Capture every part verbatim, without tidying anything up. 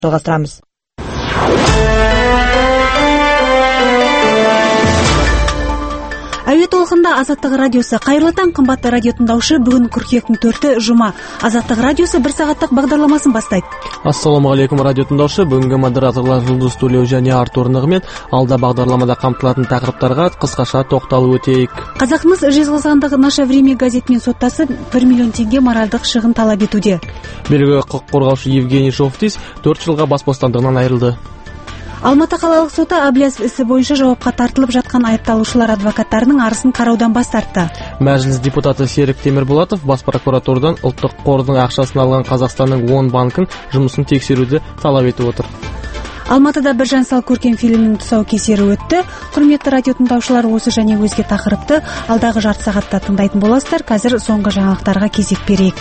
жалғастырамыз. Әуе толқында Азаттық радиосы. Қайырлы таң, қымбатты радио тыңдаушы. Бүгін қыркүйектің төрті жұма. Азаттық радиосы бір сағаттық бағдарламасын бастайды. Ассалаумағалейкум радио тыңдаушы. Бүгінгі модераторлар Жұлдыз Төлеу және Артур Нығмет. Алда бағдарламада қамтылатын тақырыптарға қысқаша тоқталып өтейік. Қазақмыс Жезқазғандағы «Наше время» газетімен соттасып, бір миллион теңге моральдық шығын талап етуде. Белгілі құқық қорғаушы Евгений Жовтис төрт жылға бас бостандығынан айырылды. Алматы қалалық соты Әблязов ісі бойынша жауапқа тартылып жатқан айыпталушылар адвокаттарының арызын қараудан бас тартты. Мәжіліс депутаты Серік Темірболатов бас прокуратурадан ұлттық қордың ақшасын алған Қазақстанның он банкін жұмысын тексеруді талап етіп отыр. Алматыда бір жансал көркем фильмнің тұсаукесері өтті. Құрметті радио тыңдаушылар, осы және өзге тақырыпты алдағы жарты сағатта тыңдайтын боласыздар. Қазір соңғы жаңалықтарға кезек берейік.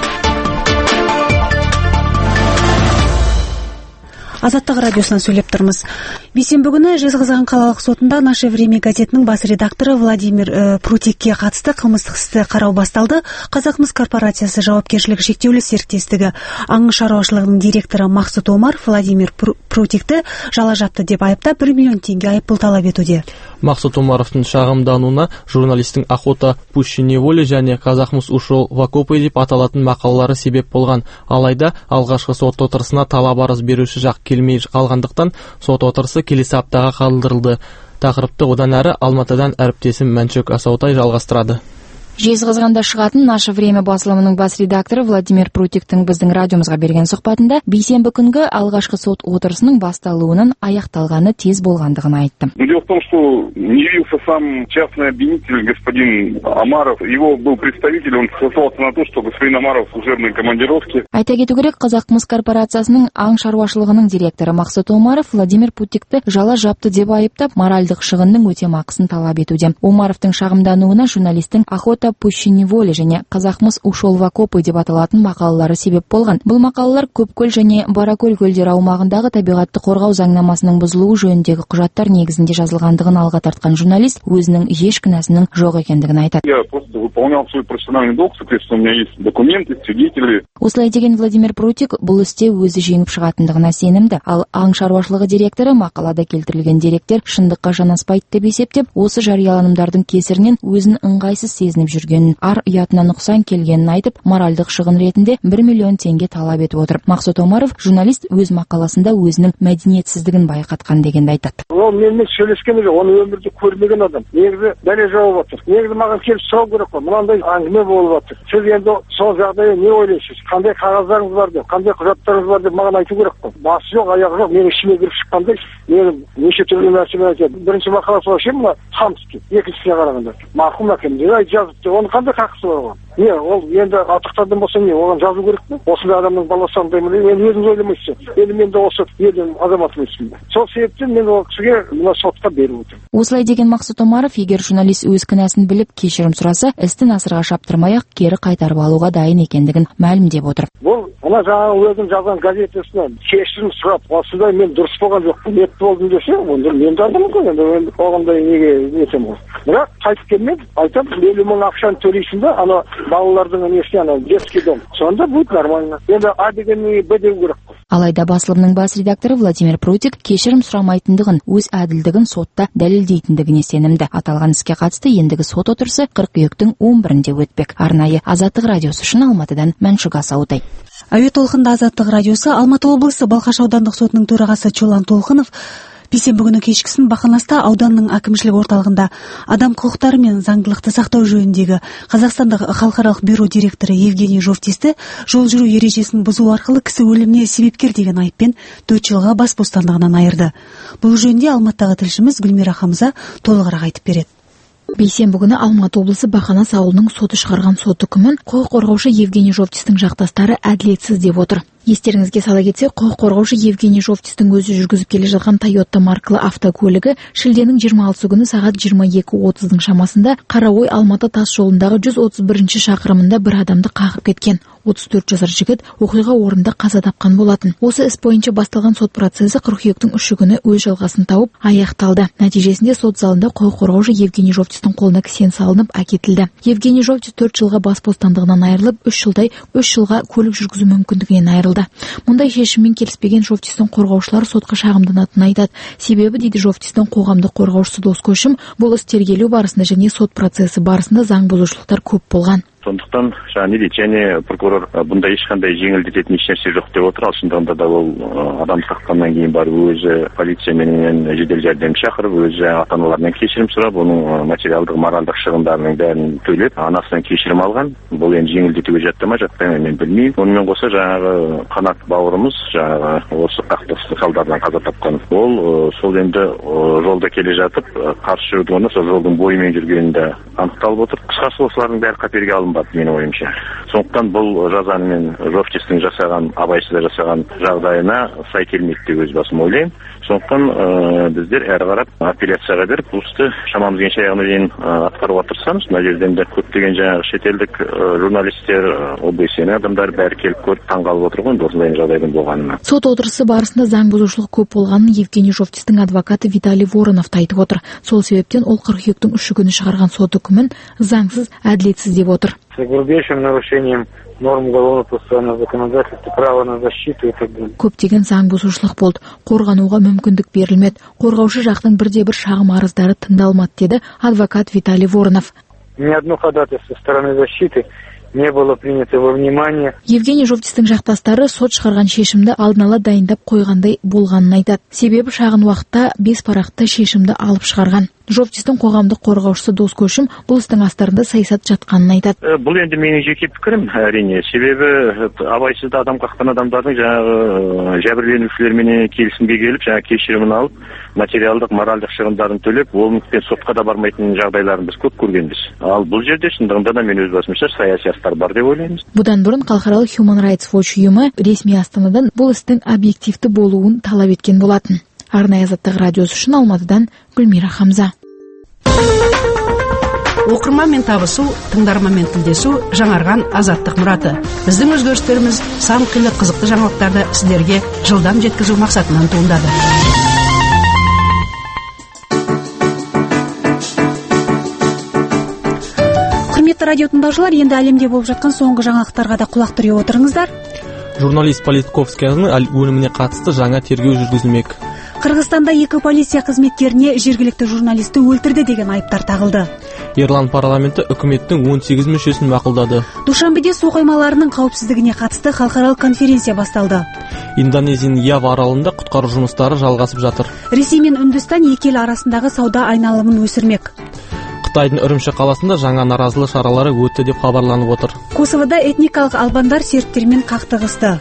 Азаттық радиосынан сөйлеп тұрмыз. Бейсенбі күні Жезқазған қалалық сотында «Наше время» газетінің бас редакторы Владимир э, Прутикке қатысты қылмыстық істі қарау басталды. Қазақмыс корпорациясы жауапкершілігі шектеулі серіктестігі аң шаруашылығының директоры Мақсұт Омар Владимир Прутикті жала жапты деп айыптап бір миллион теңге айыппұл талап етуде. Мақсұт Омаровтың шағымдануына журналистің «Охота пуще неволи» және «Қазақмыс ушел в окопы» деп аталатын мақалалары себеп болған. Алайда алғашқы сот отырысына талап арыз беруші жақ келмей қалғандықтан сот отырысы келесі аптаға қалдырылды. Тақырыпты одан әрі Алматыдан әріптесім Мәншөк Асаутай жалғастырады. Жезқазғанда шығатын «Наше время» басылымының бас редакторы Владимир Прутиктің біздің радиомызға берген сұхбатында бейсенбі күнгі алғашқы сот отырысының басталуының аяқталғаны тез болғандығын айтты. Дело в том, что не явился сам частный обвинитель господин Омаров. Его был представитель, он сослался на то, что господин Омаров в служебной командировке. Айта кету керек, Қазақмыс корпорациясының аң шаруашылығының директоры Мақсұт Омаров Владимир Прутикті жала жапты деп айыптап, моральдық шығынның өтемақысын талап етуде. Омаровтың шағымдануына журналистің «Охота пуще неволи» және «Қазақмыс ушел в окопы» деп аталатын мақалалары себеп болған. Бұл мақалалар Көпкөл және Баракөл көлдері аумағындағы табиғатты қорғау заңнамасының бұзылуы жөніндегі құжаттар негізінде жазылғандығын алға тартқан журналист өзінің еш кінәсінің жоқ екендігін айтады. Я просто выполнял свой профессиональный долг, соответственно, у меня есть документы, свидетели. Осылай деген Владимир Прутик бұл істе өзі жеңіп шығатындығына сенімді. Ал аң шаруашылығы директоры мақалада келтірілген деректер шындыққа жанаспайды деп есептеп, осы жарияланымдардың кесірінен өзін ыңғайсыз сезініп жүргенін, ар ұятына нұқсан келгенін айтып, моральдық шығын ретінде бір миллион теңге талап етіп отыр. Мақсұт Омаров журналист өз мақаласында өзінің мәдениетсіздігін байқатқан дегенді айтады. Ол менімен сөйлескен жоқ, оны өмірде көрмеген адам. Негізі дәлел жауап отыр. Негізі маған келіп сұрау керек қой. Мынандай әңгіме болып отыр. Сіз енді сол жағдайда не ойлайсыз? Қандай қағаздарыңыз бар деп, қандай құжаттарыңыз бар деп маған айту керек қой. Басы жоқ, аяғы жоқ, менің ішіме кіріп шыққандай, мен неше түрлі нәрселер айтады. Бірінші мақаласы вообще мына хамский, екіншісіне қарағанда. Марқұм әкемде жазыпты. Оның қандай хақысы бар оған? Не, ол енді атықтардан болса не, оған жазу керек пе? Осындай адамның баласы андаймын, мен өзіңіз ойламайсыз. Енді мен де осы елдің азаматымын. Сол себептен мен ол кісіге мына сотқа беріп отырмын. Осылай деген Мақсұт Омаров, егер журналист өз кінәсін біліп кешірім сұраса, істі насырға шаптырмай-ақ кері қайтарып алуға дайын екендігін мәлімдеп отыр. Бұл ана жаңағы өзім жазған газетесінен кешірім сұрап, осындай мен дұрыс болған жоқпын, епті болдым десе, онда мен де адаммын ғой, енді оғандай неге нетем ғой. Бірақ қайтып келмеді, айтам, елу мың ақшаны төлейсің да, ана балалардың несіне, ана детский дом. Сонда будет нормально. Енді А дегеннен Б деу керек қой. Алайда басылымның бас редакторы Владимир Прутик кешірім сұрамайтындығын, өз әділдігін сотта дәлелдейтіндігіне сенімді. Аталған іске қатысты ендігі сот отырысы қыркүйектің он бірінде өтпек. Арнайы Азаттық радиосы үшін Алматыдан Мәншүк Асаутай. Әуе толқында Азаттық радиосы. Алматы облысы Балқаш аудандық сотының төрағасы Чолан Толқынов бейсенбі күні кешкісін Бақанаста ауданның әкімшілік орталығында адам құқықтары мен заңдылықты сақтау жөніндегі Қазақстандық халықаралық бюро директоры Евгений Жовтисті жол жүру ережесін бұзу арқылы кісі өліміне себепкер деген айыппен төрт жылға бас бостандығынан айырды. Бұл жөнінде Алматыдағы тілшіміз Гүлмира Хамза толығырақ айтып береді. Бейсенбі күні Алматы облысы Бақанас ауылының соты шығарған сот үкімін құқық қорғаушы Евгений Жовтистің жақтастары әділетсіз деп отыр. Естеріңізге сала кетсе, құқық қорғаушы Евгений Жовтистің өзі жүргізіп келе жатқан Toyota маркалы автокөлігі шілденің жиырма алтысы күні сағат жиырма екі отыздың шамасында Қараой Алматы тас жолындағы жүз отыз бірінші шақырымында бір адамды қағып кеткен. отыз төрт жасар жігіт оқиға орнында қаза тапқан болатын. Осы іс бойынша басталған сот процесі қыркүйектің үші күні өз жалғасын тауып аяқталды. Нәтижесінде сот залында құқық қорғаушы Евгений Жовтистің қолына кісен салынып әкетілді. Евгений Жовтис төрт жылға бас бостандығынан айырылып, үш жылдай үш жылға көлік жүргізу мүмкіндігінен айырылды. Мұндай шешіммен келіспеген Жовтистің қорғаушылары сотқа шағымданатынын айтады. Себебі дейді Жовтистің қоғамдық қорғаушысы Дос Көшім, бұл іс тергелу барысында және сот процесі барысында заң бұзушылықтар көп болған. Сондықтан жаңа не дейді, және прокурор бұнда ешқандай жеңілдететін ешнәрсе жоқ деп отыр. Ал шындығында да ол адам сатқаннан кейін барып өзі полиция менен жедел жәрдем шақырып, өзі ата-аналарынан кешірім сұрап, оның материалдық, моральдық шығындарының бәрін төлеп, анасынан кешірім алған. Бұл енді жеңілдетуге жатты ма, жатпай ма мен білмеймін. Онымен қоса жаңағы Қанат бауырымыз, жаңағы осы қақтығыстың салдарынан қаза тапқан, ол сол енді жолда келе жатып, қарсы жүрді, оны сол жолдың бойымен жүргенінде анықталып отыр. Қысқасы осылардың бәрі қаперге алынбады менің ойымша. Сондықтан бұл жазаны мен Жовтистің жасаған, абайсызда жасаған жағдайына сай келмейді деп өз басым ойлаймын. Сондықтан ә, біздер әрі қарап апелляцияға беріп, бұл істі шамамыз келгенше аяғына дейін атқаруға тырысамыз. Мына жерден де көптеген жаңағы шетелдік журналистер, о бэ эс эн адамдар бәрі келіп көріп таңғалып отыр ғой осындай жағдайдың болғанына. Сот отырысы барысында заң бұзушылық көп болғанын Евгений Жовтистің адвокаты Виталий Воронов айтып отыр. Сол себептен ол қыркүйектің үші күні шығарған сот үкімін заңсыз, әділетсіз деп отыр. С грубейшим нарушением норм уголовно-процессуального законодательства, права на защиту и так далее. Көптеген заң бұзушылық болды. Қорғануға мүмкіндік берілмеді. Қорғаушы жақтың бірде-бір шағым арыздары тыңдалмады, деді адвокат Виталий Воронов. Ни одно ходатайство со стороны защиты не было принято во внимание. Евгений Жовтистің жақтастары сот шығарған шешімді алдын ала дайындап қойғандай болғанын айтады. Себебі шағын уақытта бес парақты шешімді алып шығарған. Жовтистің қоғамдық қорғаушысы Дос Көшім бұл істің астарында саясат жатқанын айтады. Бұл енді менің жеке пікірім, әрине. Себебі абайсызда адам қаққан адамдардың жаңағы жәбірленушілермен келісімге келіп, жаңағы кешірімін алып, материалдық, моральдық шығындарын төлеп, олықпен сотқа да бармайтын жағдайларын біз көп көргенбіз. Ал бұл жерде шындығында да мен өз басымша саяси астар бар деп ойлаймыз. Бұдан бұрын халықаралық Human Rights Watch ұйымы ресми Астанадан бұл істің объективті болуын талап еткен болатын. Арнайы Азаттық радиосы үшін Алматыдан Гүлмира Хамза. Оқырманмен табысу, тыңдарманмен тілдесу жаңарған Азаттық мұраты. Біздің өзгерістеріміз сан қилы қызықты жаңалықтарды сіздерге жылдам жеткізу мақсатынан туындады. Құрметті радио тыңдаушылар, енді әлемде болып жатқан соңғы жаңалықтарға да құлақ түре отырыңыздар. Журналист Политковскаяның өліміне қатысты жаңа тергеу жүргізілмек. Қырғызстанда екі полиция қызметкеріне жергілікті журналисті өлтірді деген айыптар тағылды. Ирланд парламенті үкіметтің он сегіз мүшесін мақұлдады. Душанбеде су қоймаларының қауіпсіздігіне қатысты халықаралық конференция басталды. Индонезияның Ява аралында құтқару жұмыстары жалғасып жатыр. Ресей мен Үндістан екі ел арасындағы сауда айналымын өсірмек. Қытайдың Үрімші қаласында жаңа наразылық шаралары өтті деп хабарланып отыр. Косовода этникалық албандар сербтермен қақтығысты.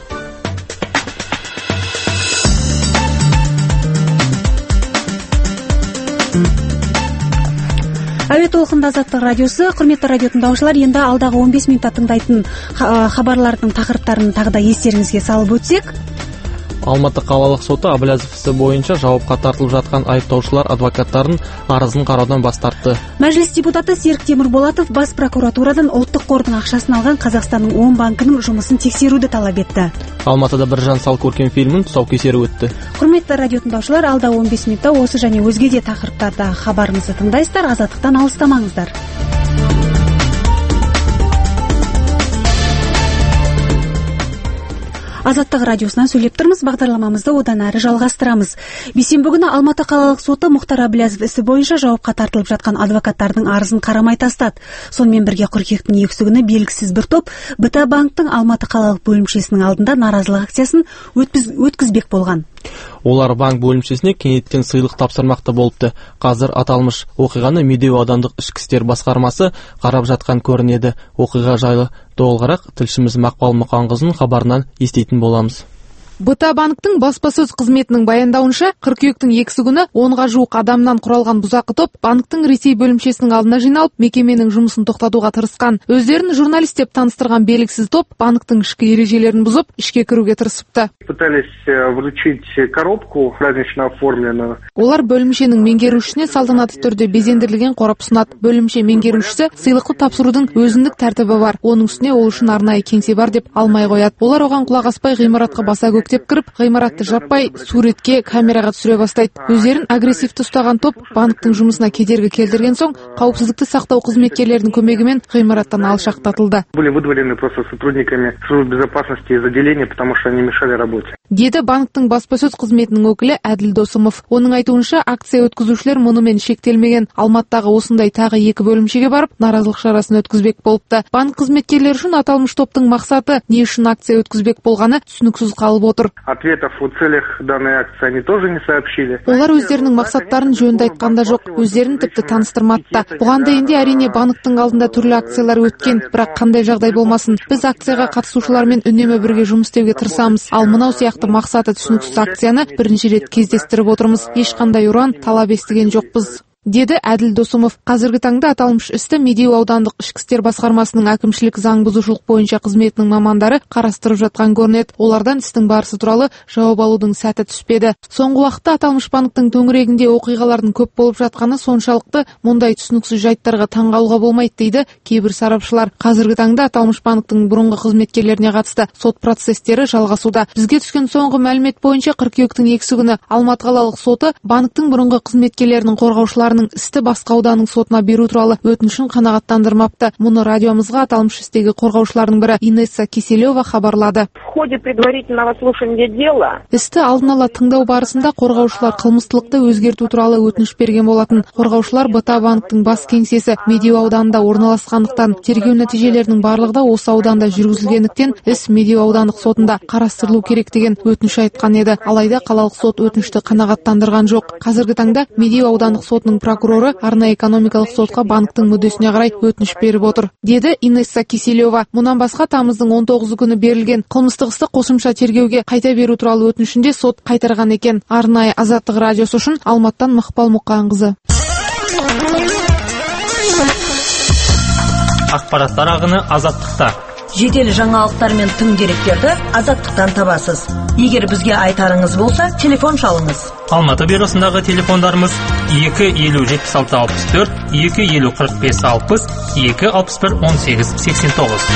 Әуе толқында Азаттық радиосы. Құрметті радио тыңдаушылар, енді алдағы он бес минутта тыңдайтын хабарлардың тақырыптарын тағы да естеріңізге салып өтсек. Алматы қалалық соты Абылязов ісі бойынша жауапқа тартылып жатқан айыптаушылар адвокаттарын арызын қараудан бас тартты. Мәжіліс депутаты Серік Темірболатов бас прокуратурадан ұлттық қордың ақшасын алған Қазақстанның он банкінің жұмысын тексеруді талап етті. Алматыда Біржан Сал көркем фильмін тұсаукесері өтті. Құрметті радио тыңдаушылар, алда он бес минутта осы және өзге де тақырыптарда хабарымызды тыңдайсыздар. Азаттықтан алыстамаңыздар. Азаттық радиосынан сөйлеп тұрмыз, бағдарламамызды одан әрі жалғастырамыз. Бейсенбі күні Алматы қалалық соты Мұхтар Әбіләзов ісі бойынша жауапқа тартылып жатқан адвокаттардың арызын қарамай тастады. Сонымен бірге қыркүйектің екісі күні белгісіз бір топ БТА банктың Алматы қалалық бөлімшесінің алдында наразылық акциясын өткізбек болған. Олар банк бөлімшесіне кенеттен сыйлық тапсырмақта болыпты. Қазір аталмыш оқиғаны Медеу аудандық ішкі істер басқармасы қарап жатқан көрінеді. Оқиға жайлы толығырақ тілшіміз Мақпал Мұқанқызының хабарынан естейтін боламыз. БТА банктың баспасөз қызметінің баяндауынша, қыркүйектің екісі күні онға жуық адамнан құралған бұзақы топ банктың Ресей бөлімшесінің алдына жиналып, мекеменің жұмысын тоқтатуға тырысқан. Өздерін журналист деп таныстырған белгісіз топ банктың ішкі ережелерін бұзып, ішке кіруге тырысыпты. Пытались вручить коробку празднично оформленную. Олар бөлімшенің меңгерушісіне салтанатты түрде безендірілген қорап ұсынады. Бөлімше меңгерушісі сыйлықты тапсырудың өзіндік тәртібі бар. Оның үстіне ол үшін арнайы кеңсе бар деп алмай қояды. Олар оған құлақ аспай ғимаратқа баса көктеп кіріп, ғимаратты жаппай суретке, камераға түсіре бастайды. Өздерін агрессивті ұстаған топ банктың жұмысына кедергі келтірген соң, қауіпсіздікті сақтау қызметкерлерінің көмегімен ғимараттан алшақтатылды. Были выдворены просто сотрудниками службы безопасности из отделения, потому что они мешали работе. Деді банктың баспасөз қызметінің өкілі Әділ Досымов. Оның айтуынша, акция өткізушілер мұнымен шектелмеген. Алматыдағы осындай тағы екі бөлімшеге барып, наразылық шарасын өткізбек болыпты. Банк қызметкерлері үшін аталмыш топтың мақсаты не үшін акция өткізбек болғаны түсініксіз қалып отыр. Ответов о целях данной акции они тоже не сообщили. Олар өздерінің мақсаттарын жөнді айтқанда жоқ, өздерін тіпті таныстырмады да. Бұған дейін де әрине банктың алдында түрлі акциялар өткен, бірақ қандай жағдай болмасын, біз акцияға қатысушылармен үнемі бірге жұмыс істеуге тырысамыз. Ал мынау сияқты мақсаты түсініксіз акцияны бірінші рет кездестіріп отырмыз. Ешқандай ұран талап естіген жоқпыз, деді Әділ Досымов. Қазіргі таңда аталмыш істі Медеу аудандық ішкі істер басқармасының әкімшілік заң бұзушылық бойынша қызметінің мамандары қарастырып жатқан көрінеді. Олардан істің барысы туралы жауап алудың сәті түспеді. Соңғы уақытта аталмыш банктың төңірегінде оқиғалардың көп болып жатқаны соншалықты мұндай түсініксіз жайттарға таңғалуға болмайды дейді кейбір сарапшылар. Қазіргі таңда аталмыш банктың бұрынғы қызметкерлеріне қатысты сот процестері жалғасуда. Бізге түскен соңғы мәлімет бойынша қыркүйектің екісі күні Алматы қалалық соты банктың бұрынғы қызметкерлерінің қорғаушылары істі басқа ауданның сотына беру туралы өтінішін қанағаттандырмапты. Мұны радиомызға аталмыш істегі қорғаушылардың бірі Инесса Киселева хабарлады. В ходе предварительного слушания дела істі алдын ала тыңдау барысында қорғаушылар қылмыстылықты өзгерту туралы өтініш берген болатын. Қорғаушылар БТА банктың бас кеңсесі Медеу ауданында орналасқандықтан, тергеу нәтижелерінің барлығы да осы ауданда жүргізілгендіктен, іс Медеу аудандық сотында қарастырылу керек деген өтініш айтқан еді. Алайда қалалық сот өтінішті қанағаттандырған жоқ. Қазіргі таңда Медеу аудандық сотының прокуроры арнайы экономикалық сотқа банктың мүддесіне қарай өтініш беріп отыр, деді Инесса Киселева. Мұнан басқа тамыздың он тоғызы күні берілген қылмыстық істі қосымша тергеуге қайта беру туралы өтінішінде сот қайтарған екен. Арнайы Азаттық радиосы үшін Алматтан Мақпал Мұқанқызы. Ақпараттар ағыны Азаттықта. Жедел жаңалықтар мен тың деректерді Азаттықтан табасыз. Егер бізге айтарыңыз болса, телефон шалыңыз. Алматы бюросындағы телефондарымыз екі елу жетпіс алты алпыс төрт, екі елу қырық бес алпыс, екі алпыс бір он сегіз сексен тоғыз.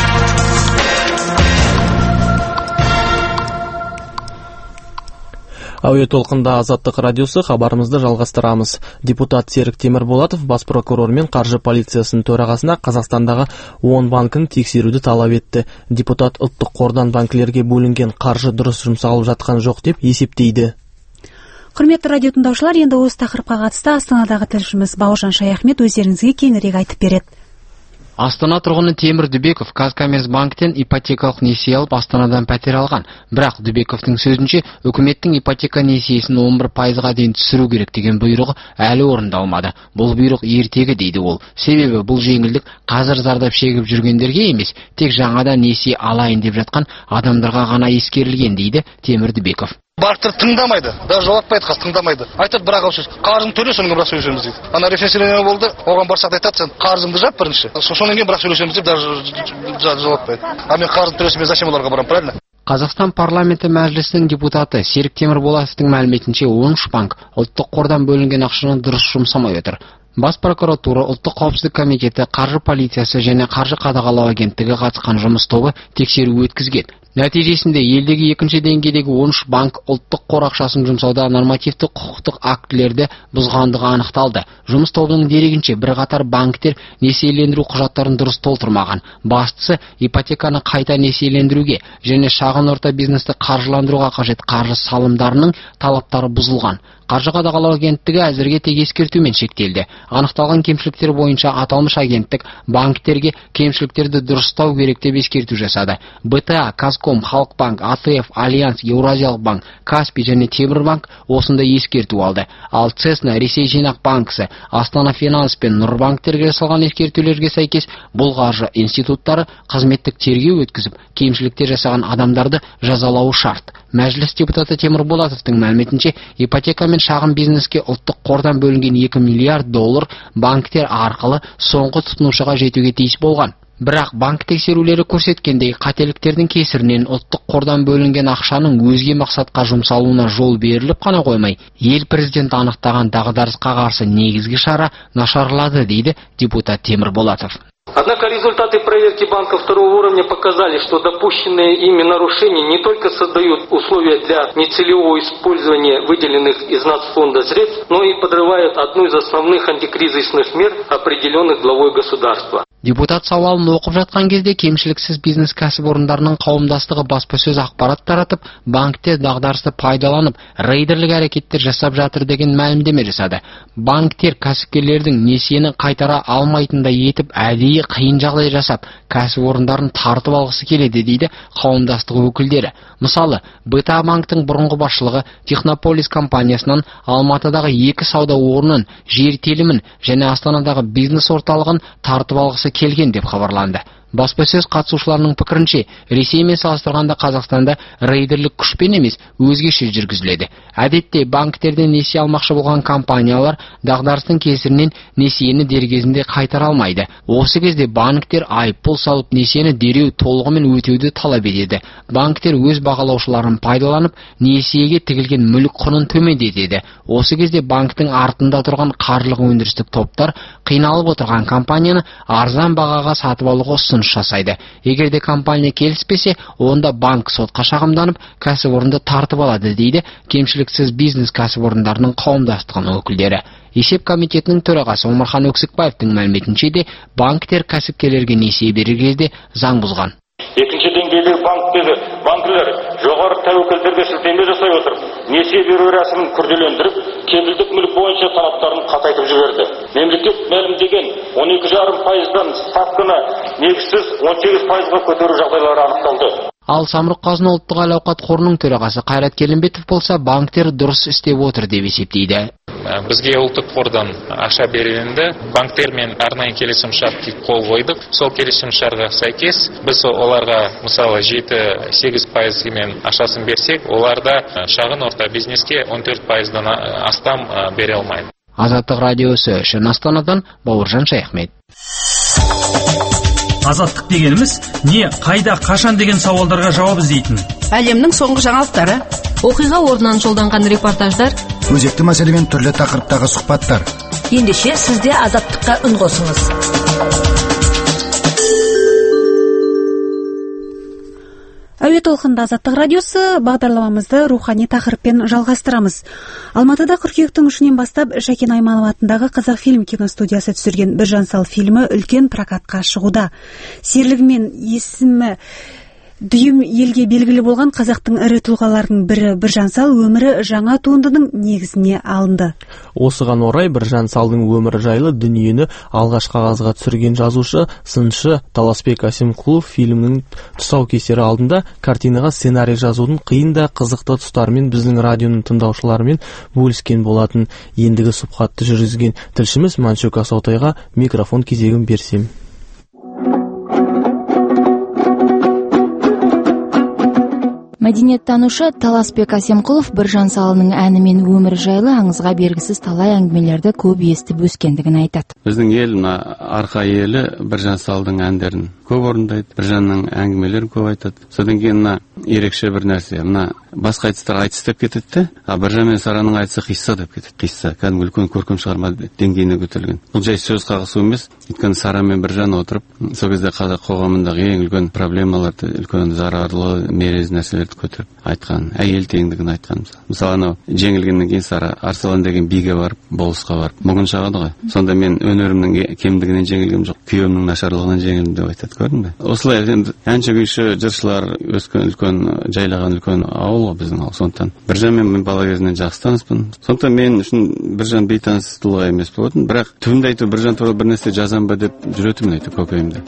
Әуе толқында Азаттық радиосы, хабарымызды жалғастырамыз. Депутат Серік Темірболатов бас прокурор мен қаржы полициясының төрағасына Қазақстандағы он банкін тексеруді талап етті. Депутат ұлттық қордан банкілерге бөлінген қаржы дұрыс жұмсалып жатқан жоқ деп есептейді. Құрметті радио тыңдаушылар, енді осы тақырыпқа қатысты Астанадағы тілшіміз Бауыржан Шаяхмет өздеріңізге кеңірек айтып береді. Астана тұрғыны Темір Дүбеков Казкоммерцбанктен ипотекалық несие алып Астанадан пәтер алған. Бірақ Дүбековтың сөзінше, үкіметтің ипотека несиесін он бір пайызға дейін түсіру керек деген бұйрығы әлі орындалмады. Бұл бұйрық ертегі дейді ол. Себебі бұл жеңілдік қазір зардап шегіп жүргендерге емес, тек жаңадан несие алайын деп жатқан адамдарға ғана ескерілген дейді Темір Дүбеков. Банктер тыңдамайды, даже жауаппайды, қаз тыңдамайды. Айтады бірақ сөз, қарызың төле, соның бірақ сөйлесеміз дейді. Ана референдум болды, оған барсақ айтады, сен қарызыңды жап бірінші. Соның кейін бірақ сөйлесеміз деп даже жауаппайды. А мен қарызым төлесем, зачем оларға барам, правильно? Қазақстан парламенті мәжілісінің депутаты Серік Темірболатовтың мәліметінше он үш банк ұлттық қордан бөлінген ақшаны дұрыс жұмсамай отыр. Бас прокуратура, ұлттық қауіпсіздік комитеті, қаржы полициясы және қаржы қадағалау агенттігі қатысқан жұмыс тобы тексеру өткізген. Нәтижесінде елдегі екінші деңгейдегі он үш банк ұлттық қор ақшасын жұмсауда нормативті құқықтық актілерді бұзғандығы анықталды. Жұмыс тобының дерегінше бірқатар банктер несиелендіру құжаттарын дұрыс толтырмаған. Бастысы ипотеканы қайта несиелендіруге және шағын орта бизнесті қаржыландыруға қажет қаржы салымдарының талаптары бұзылған. Қаржы қадағалау агенттігі әзірге тек ескертумен шектелді. Анықталған кемшіліктер бойынша аталмыш агенттік банктерге кемшіліктерді дұрыстау керек деп ескерту жасады. БТА, Казком, Халықбанк, АТФ, Альянс, Еуразиялық банк, Каспий және Темірбанк осындай ескерту алды. Ал Цесна, Ресей жинақ банкісі, Астана Финанс пен Нұрбанктерге жасалған ескертулерге сәйкес бұл қаржы институттары қызметтік тергеу өткізіп, кемшіліктер жасаған адамдарды жазалауы шарт. Мәжіліс депутаты Темір Болатовтың мәліметінше, ипотека мен шағын бизнеске ұлттық қордан бөлінген екі миллиард доллар банктер арқылы соңғы тұтынушыға жетуге тиіс болған. Бірақ банк тексерулері көрсеткендей қателіктердің кесірінен ұлттық қордан бөлінген ақшаның өзге мақсатқа жұмсалуына жол беріліп қана қоймай, ел президенті анықтаған дағдарысқа қарсы негізгі шара нашарлады, дейді депутат Темір Болатов. Однако результаты проверки банков второго уровня показали, что допущенные ими нарушения не только создают условия для нецелевого использования выделенных из нацфонда средств, но и подрывают одну из основных антикризисных мер, определенных главой государства. Депутат сауалын оқып жатқан кезде кемшіліксіз бизнес кәсіпорындарының қауымдастығы баспасөз ақпарат таратып, банктер дағдарысты пайдаланып, рейдерлік әрекеттер жасап жатыр деген мәлімдеме жасады. Банктер кәсіпкерлердің несиені қайтара алмайтындай етіп, әдейі қиын жағдай жасап, кәсіпорындарын тартып алғысы келеді, дейді қауымдастық өкілдері. Мысалы, БТА банктың бұрынғы басшылығы Технополис компаниясынан Алматыдағы екі сауда орнын, жер телімін және Астанадағы бизнес орталығын тартып алғысы келген деп хабарланды. Баспасөз қатысушыларының пікірінше, Ресеймен салыстырғанда Қазақстанда рейдерлік күшпен емес, өзгеше жүргізіледі. Әдетте банктерден несие алмақшы болған компаниялар дағдарыстың кесірінен несиені дер кезінде қайтара алмайды. Осы кезде банктер айыппұл салып, несиені дереу толығымен өтеуді талап етеді. Банктер өз бағалаушыларын пайдаланып, несиеге тігілген мүлік құнын төмендетеді. Осы кезде банктың артында тұрған қаржылық өндірістік топтар қиналып отырған компанияны арзан бағаға сатып алуға ұсыныс жасайды. Егер де компания келіспесе, онда банк сотқа шағымданып, кәсіпорынды тартып алады, дейді кемшіліксіз бизнес кәсіпорындарының қауымдастығының өкілдері. Есеп комитетінің төрағасы Омархан Өксікбаевтың мәліметінше де банктер кәсіпкерлерге несие берер кезде заң бұзған. Екінші деңгейлі банктегі банкілер жоғары тәуекелдерге сілтеме жасай отырып, несие беру рәсімін күрделендіріп, кепілдік мүлік бойынша талаптарын қатайтып жіберді. Мемлекет мәлімдеген он екі жарым пайыздан ставканы негізсіз он сегіз пайызға көтеру жағдайлары анықталды. Ал Самұрық Қазына ұлттық әл-ауқат қорының төрағасы Қайрат Келімбетов болса, банктер дұрыс істеп отыр деп есептейді. Бізге ұлттық қордан ақша берілді, банктермен арнайы келісімшарт қол қойдық. Сол келісімшартқа сәйкес біз оларға мысалы жеті сегіз пайызымен ақшасын берсек, оларда шағын орта бизнеске он төрт пайыздан астам бере алмайды. Азаттық радиосы үшін Астанадан Бауыржан Шаяхмет. Азаттық дегеніміз не, қайда, қашан деген сауалдарға жауап іздейтін. Әлемнің соңғы жаңалықтары, оқиға орнынан жолданған репортаждар, өзекті мәселемен түрлі тақырыптағы сұхбаттар. Ендеше сізде азаттыққа үн қосыңыз. Әуе толқында Азаттық радиосы, бағдарламамызды рухани тақырыппен жалғастырамыз. Алматыда қыркүйектің үшінен бастап Шәкен Айманов атындағы Қазақфильм киностудиясы түсірген Біржан Сал фильмі үлкен прокатқа шығуда. Серлігімен есімі дүйім елге белгілі болған қазақтың ірі тұлғаларының бірі Біржан Сал өмірі жаңа туындының негізіне алынды. Осыған орай Біржан Салдың өмірі жайлы дүниені алғаш қағазға түсірген жазушы, сыншы Таласбек Әсемқұлов фильмнің тұсаукесері алдында картинаға сценарий жазудың қиын да қызықты тұстарымен біздің радионың тыңдаушыларымен бөліскен болатын. Ендігі сұхбатты жүргізген тілшіміз Мансур Асаутайға микрофон кезегін берсем. Мәдениеттанушы Таласбек Әсемқұлов Біржан Салының әні мен өмірі жайлы аңызға бергісіз талай әңгімелерді көп естіп өскендігін айтады. Біздің ел, мына арқа елі Біржан Салдың әндерін көп орындайды, Біржанның әңгімелерін көп айтады. Содан кейін мына ерекше бір нәрсе, мына басқа айтыстар айтыс деп кетеді, а Біржан мен Сараның айтысы қисса деп кетеді. Қисса, кәдімгі үлкен көркем шығарма деңгейіне көтерілген. Бұл жай сөз қағысу емес, өйткені Сара мен Біржан отырып, сол кезде қазақ қоғамындағы ең үлкен проблемаларды, үлкен зарарлы, мерез нәрселерді көтеріп айтқан, әйел теңдігін айтқан. Мысалы, анау жеңілгеннен кейін Сара Арсалан деген биге барып, болысқа барып, мұғын шағады ғой. Сонда мен өнерімнің кемдігінен жеңілгем жоқ, күйеуімнің нашарлығынан жеңілдім деп айтады, көрдің бе? Осылай енді әнші күйші жыршылар өскен үлкен жайлаған үлкен ауыл ғой біздің ауыл. Сондықтан Біржанмен мен бала кезінен жақсы таныспын. Сондықтан мен үшін Біржан бейтаныс тұлға емес болатын, бірақ түбінде айту Біржан туралы бір нәрсе жазам ба деп жүретінмін айту көкейімде.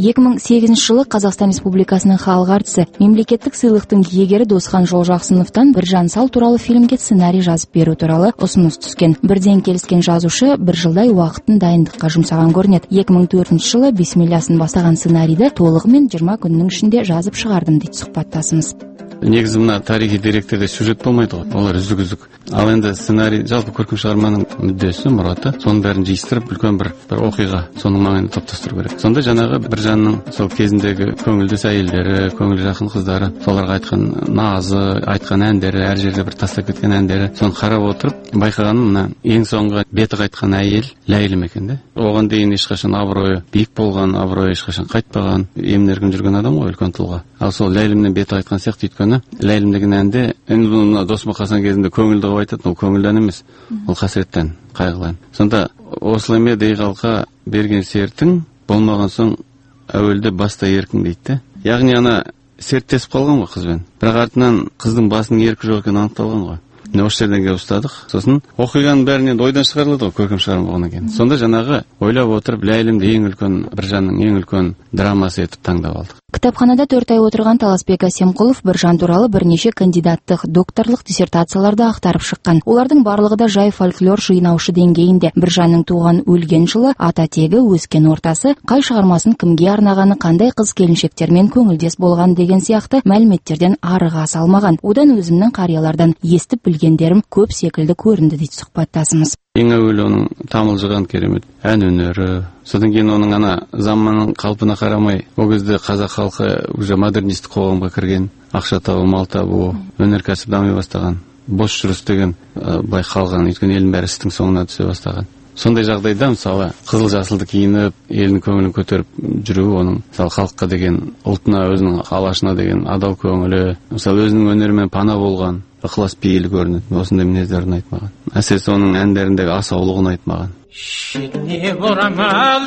екі мың сегізінші жылы Қазақстан Республикасының халық артисі, мемлекеттік сыйлықтың иегері Досхан Жолжақсыновтан Біржан Сал туралы фильмге сценарий жазып беру туралы ұсыныс түскен. Бірден келіскен жазушы бір жылдай уақытын дайындыққа жұмсаған көрінеді. екі мың төртінші жылы бисмиллясын бастаған сценарийді толығымен жиырма күннің ішінде жазып шығардым дейді сұхбаттасымыз. Негізі мына тарихи деректерде сюжет болмайды ғой, олар үзік-үзік. Ал енді сценарий жалпы көркем шығарманың мүддесі, мұраты, соның бәрін жиыстырып үлкен бір бір оқиға, соның маңайында топтастыру керек. Сонда жаңағы Біржанның сол кезіндегі көңілдес әйелдері, көңілі жақын қыздары, соларға айтқан назы, айтқан әндері, әр жерде бір тастап кеткен әндері, соны қарап отырып байқағаным, мына ең соңғы беті қайтқан әйел Ләйлім екен де. Оған дейін ешқашан абыройы биік болған, абыройы ешқашан қайтпаған, емін-еркін жүрген адам ғой, үлкен тұлға. Ал сол Ләйлімнен беті қайтқан сияқты, өйткені Ләйлім деген әнде, енді мына Досмұқасан кезінде көңілді қылып айтады, ол көңілден емес, ол қасіреттен, қайғылан. Сонда осылайме дей қалқа берген сертің болмаған соң әуелде баста еркің дейді. Яғни ана серттесіп қалған ғой қызбен. Бірақ артынан қыздың басының еркі жоқ екені анықталған ғой. Міне осы жерден келіп ұстадық. Сосын оқиғаның бәрін енді ойдан шығарылады ғой, көркем шығарма болғаннан кейін. Сонда жаңағы ойлап отырып Ләйлімді ең үлкен, Біржанның ең үлкен драмасы етіп таңдап алдық. Кітапханада төрт ай отырған Таласбек Әсемқұлов Біржан туралы бірнеше кандидаттық, докторлық диссертацияларды ақтарып шыққан. Олардың барлығы да жай фольклор жинаушы деңгейінде. Біржанның туған өлген жылы, ата тегі, өскен ортасы, қай шығармасын кімге арнағаны, қандай қыз келіншектермен көңілдес болған деген сияқты мәліметтерден арыға салмаған. Одан өзімнің қариялардан естіп білгендерім көп секілді көрінді дейді сұхбаттасымыз. Ең әуелі оның тамылжыған керемет ән өнері, содан кейін оның ана заманның қалпына қарамай, ол кезде қазақ халқы уже модернистік қоғамға кірген, ақша табу, мал табу, өнеркәсіп дами бастаған, бос жүріс деген бай қалған, өйткені елдің бәрі істің соңына түсе бастаған. Сондай жағдайда мысалы қызыл жасылды киініп, елдің көңілін көтеріп жүру, оның мысалы халыққа деген, ұлтына, өзінің алашына деген адал көңілі, мысалы өзінің өнерімен пана болған, ықылас пейілі көрінеді. Осындай мінездерін айтмаған. Әсіресе оның әндеріндегі асаулығын айтмаған. Шетіне барам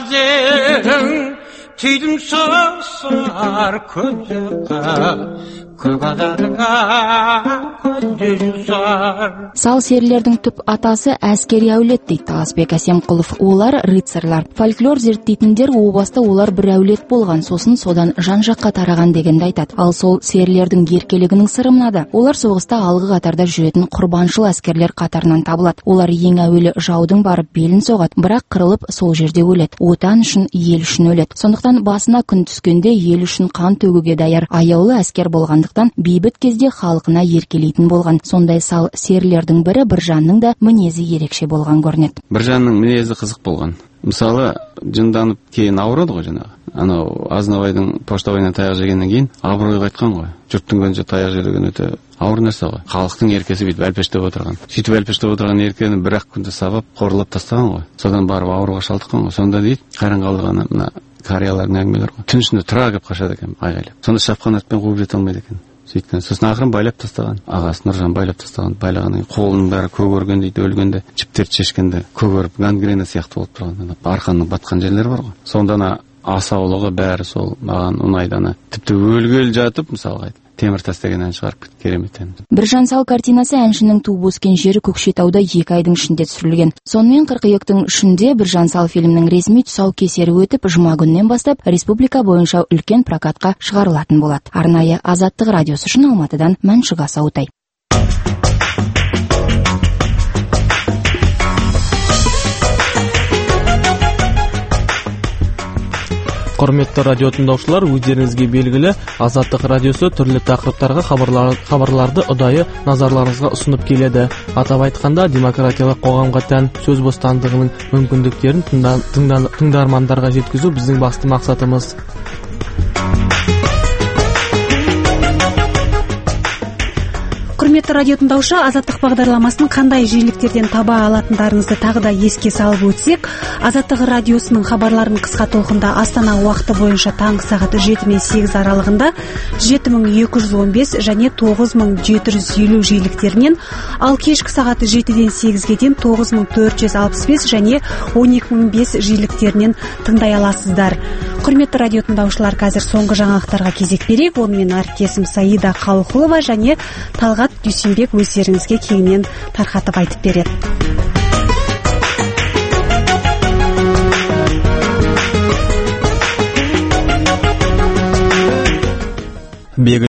әлдең, түйдім сосар көзіға, көк адарыңа көзде жүзар. Сал серілердің түп атасы әскери әулет дейді Таласбек Әсемқұлов. Олар рыцарьлар. Фольклор зерттейтіндер о баста олар бір әулет болған, сосын содан жан-жаққа тараған дегенді айтады. Ал сол серілердің еркелігінің сыры мынада. Олар соғыста алғы қатарда жүретін құрбаншыл әскерлер қатарынан табылады. Олар ең әуелі жаудың барып белін соғады, бірақ қырылып сол жерде өледі. Отан үшін, ел үшін өледі. Сондықтан басына күн түскенде ел үшін қан төгуге даяр аяулы әскер болғандықтан бейбіт кезде халқына еркелейтін болған. Сондай сал серілердің бірі Біржанның да мінезі ерекше болған көрінеді. Біржанның мінезі қызық болған. Мысалы, жынданып кейін ауырады ғой жаңағы. Анау Азнабайдың поштабайынан таяқ жегеннен кейін абыройға қайтқан ғой. Жұрттың көзінше таяқ жеген өте ауыр нәрсе ғой. Халықтың еркесі бүйтіп әлпештеп отырған. Сөйтіп әлпештеп отырған еркені бір-ақ күнде сабап, қорлап тастаған ғой. Содан барып ауруға шалдыққан ғой. Сонда дейді, қайран қалдырған мына қариялардың әңгімелері ғой. Түн ішінде тұра келіп қашады екен, айғайлап. Сонда шапқан атпен қуып жете алмайды екен. Сөйткен. Сосын ақырын байлап тастаған. Ағасы Нұржан байлап тастаған. Байлағаннан кейін қолының бәрі көгерген дейді, өлгенде жіптерді шешкенде көгеріп гангрена сияқты болып тұрған. Арқанның батқан жерлері бар ғой. Сонда ана асаулығы бәрі сол маған ұнайды. Ана тіпті өлгелі жатып мысалға темір тас деген ән шығарып кетті, керемет ән. Біржан Сал картинасы әншінің туып өскен жері Көкшетауда екі айдың ішінде түсірілген. Сонымен қыркүйектің үшінде Біржан Сал фильмінің ресми тұсаукесері өтіп, жұма күннен бастап республика бойынша үлкен прокатқа шығарылатын болады. Арнайы Азаттық радиосы үшін Алматыдан Мәншүк Асаутай. Құрметті радио тыңдаушылар, өздеріңізге белгілі Азаттық радиосы түрлі тақырыптарға хабарлар, хабарларды ұдайы назарларыңызға ұсынып келеді. Атап айтқанда, демократиялық қоғамға тән сөз бостандығының мүмкіндіктерін тыңда, тыңда, тыңдармандарға жеткізу біздің басты мақсатымыз. Құрметті радио тыңдаушы, Азаттық бағдарламасын қандай жиіліктерден таба алатындарыңызды тағы да еске салып өтсек, Азаттық радиосының хабарларын қысқа толқында Астана уақыты бойынша таңғы сағат жеті мен сегіз аралығында жеті мың екі жүз он бес және тоғыз мың жеті жүз елу жиіліктерінен, ал кешкі сағат жетіден сегізге дейін тоғыз мың төрт жүз алпыс бес және он екі мың бес жиіліктерінен тыңдай аласыздар. Құрметті радио тыңдаушылар, қазір соңғы жаңалықтарға кезек берейік. Онымен әріптесім Саида Қалықұлова және Талғат Дүйсенбек өздеріңізге кеңінен тарқатып айтып береді. белгілі